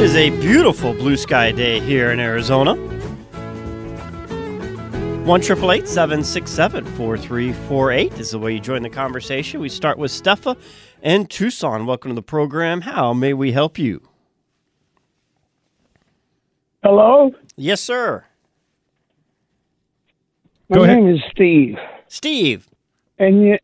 is a beautiful blue sky day here in Arizona. 1-888-767-4348 is the way you join the conversation. We start with Steffa in Tucson. Welcome to the program. How may we help you? Hello? Yes, sir. My name is Steve. Steve. And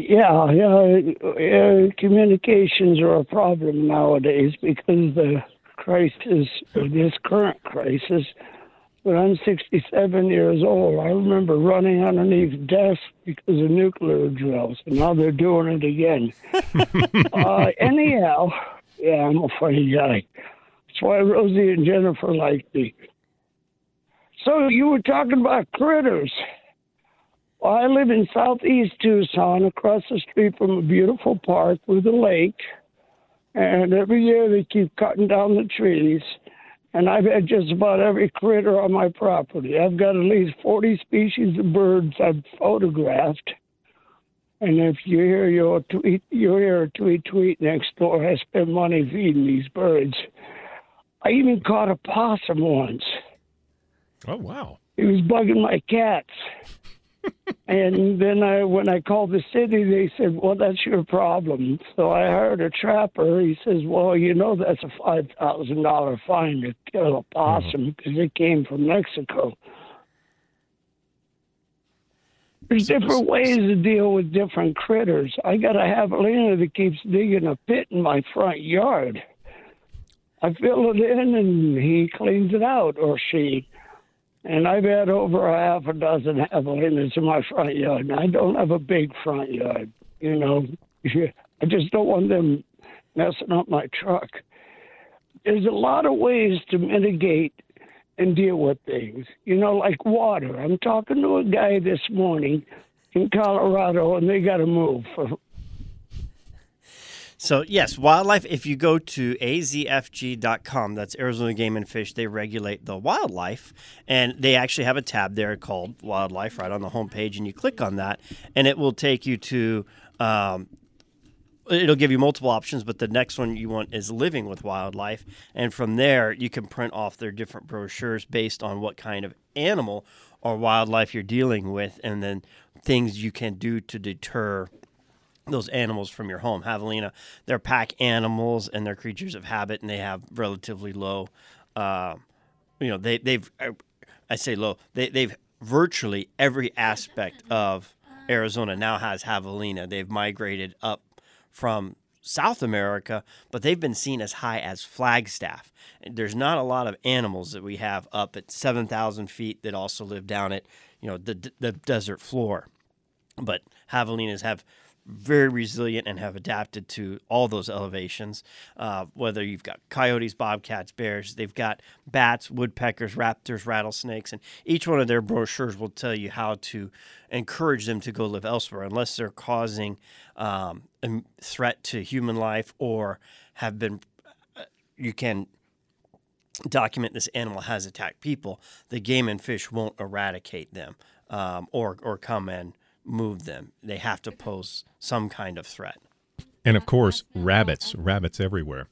communications are a problem nowadays because the crisis, or this current crisis. But I'm 67 years old. I remember running underneath desks because of nuclear drills, and now they're doing it again. Anyhow, I'm a funny guy. That's why Rosie and Jennifer liked me. So you were talking about critters. Well, I live in southeast Tucson, across the street from a beautiful park with a lake. And every year they keep cutting down the trees. And I've had just about every critter on my property. I've got at least 40 species of birds I've photographed. And if you hear your tweet, you hear a tweet next door. I spend money feeding these birds. I even caught a possum once. Oh, wow. He was bugging my cats. And then when I called the city, they said, well, that's your problem. So I hired a trapper. He says, well, that's a $5,000 fine to kill a possum because it came from Mexico. There's different ways to deal with different critters. I got a javelina that keeps digging a pit in my front yard. I fill it in and he cleans it out, or she. And I've had over a half a dozen javelinas in my front yard. And I don't have a big front yard, I just don't want them messing up my truck. There's a lot of ways to mitigate and deal with things, like water. I'm talking to a guy this morning in Colorado, and they got to move. So, yes, wildlife, if you go to azfg.com, that's Arizona Game and Fish, they regulate the wildlife, and they actually have a tab there called Wildlife right on the homepage, and you click on that, and it will take you to, it'll give you multiple options, but the next one you want is Living with Wildlife, and from there, you can print off their different brochures based on what kind of animal or wildlife you're dealing with, and then things you can do to deter those animals from your home. Javelina, they're pack animals and they're creatures of habit, and they have relatively low, they've virtually every aspect of Arizona now has javelina. They've migrated up from South America, but they've been seen as high as Flagstaff. There's not a lot of animals that we have up at 7,000 feet that also live down at, the desert floor. But javelinas have very resilient and have adapted to all those elevations, whether you've got coyotes, bobcats, bears. They've got bats, woodpeckers, raptors, rattlesnakes, and each one of their brochures will tell you how to encourage them to go live elsewhere unless they're causing a threat to human life or have been you can document this animal has attacked people. The Game and Fish won't eradicate them or come and move them. They have to pose some kind of threat. And of course, rabbits everywhere.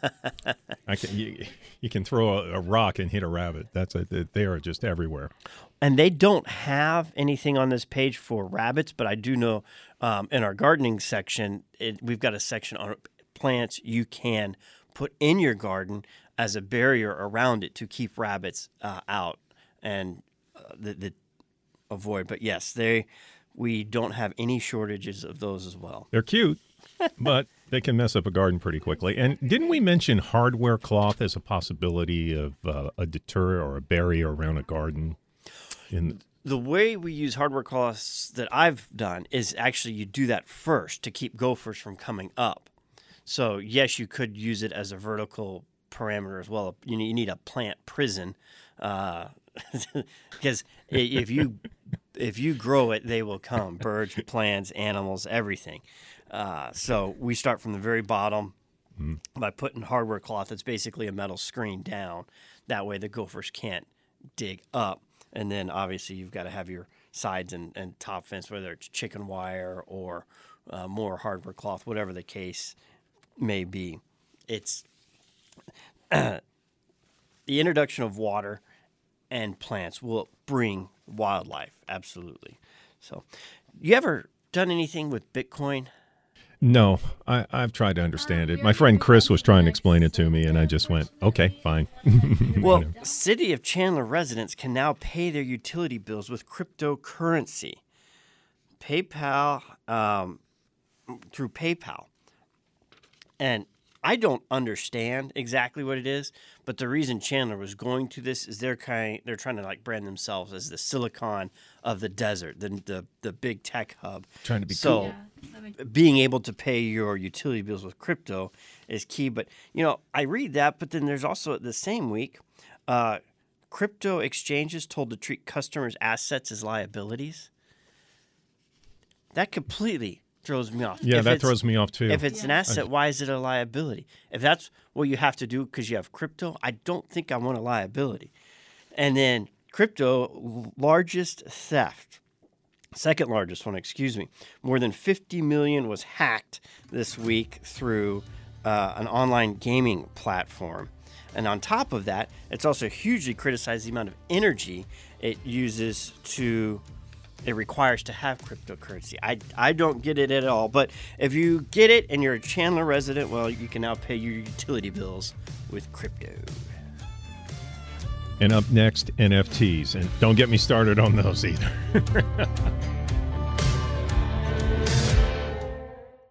You can throw a rock and hit a rabbit. They are just everywhere. And they don't have anything on this page for rabbits, but I do know in our gardening section, we've got a section on plants you can put in your garden as a barrier around it to keep rabbits out and avoid. But yes, we don't have any shortages of those as well. They're cute, but they can mess up a garden pretty quickly. And didn't we mention hardware cloth as a possibility of a deter or a barrier around a garden? The way we use hardware cloths that I've done is actually you do that first to keep gophers from coming up. So, yes, you could use it as a vertical parameter as well. You need a plant prison because if you grow it, they will come. Birds, plants, animals, everything. So we start from the very bottom by putting hardware cloth that's basically a metal screen down. That way the gophers can't dig up. And then obviously you've got to have your sides and top fence, whether it's chicken wire or more hardware cloth, whatever the case may be. It's the introduction of water and plants will bring wildlife, absolutely. So, you ever done anything with Bitcoin? No, I've tried to understand it. My friend Chris was trying to explain it to me, and I just went, okay, fine. Well, City of Chandler residents can now pay their utility bills with cryptocurrency. PayPal, through PayPal. And I don't understand exactly what it is, but the reason Chandler was going to this is they're trying to like brand themselves as the Silicon of the desert, the big tech hub. Trying to be so. cool. Being able to pay your utility bills with crypto is key. But, I read that, but then there's also the same week, crypto exchanges told to treat customers' assets as liabilities. That completely throws me off. Yeah, that throws me off too. If it's an asset, why is it a liability? If that's what you have to do because you have crypto, I don't think I want a liability. And then crypto, largest theft. Second largest one, excuse me. More than 50 million was hacked this week through an online gaming platform. And on top of that, it's also hugely criticized the amount of energy it requires to have cryptocurrency. I don't get it at all. But if you get it and you're a Chandler resident, well, you can now pay your utility bills with crypto. And up next, NFTs. And don't get me started on those either.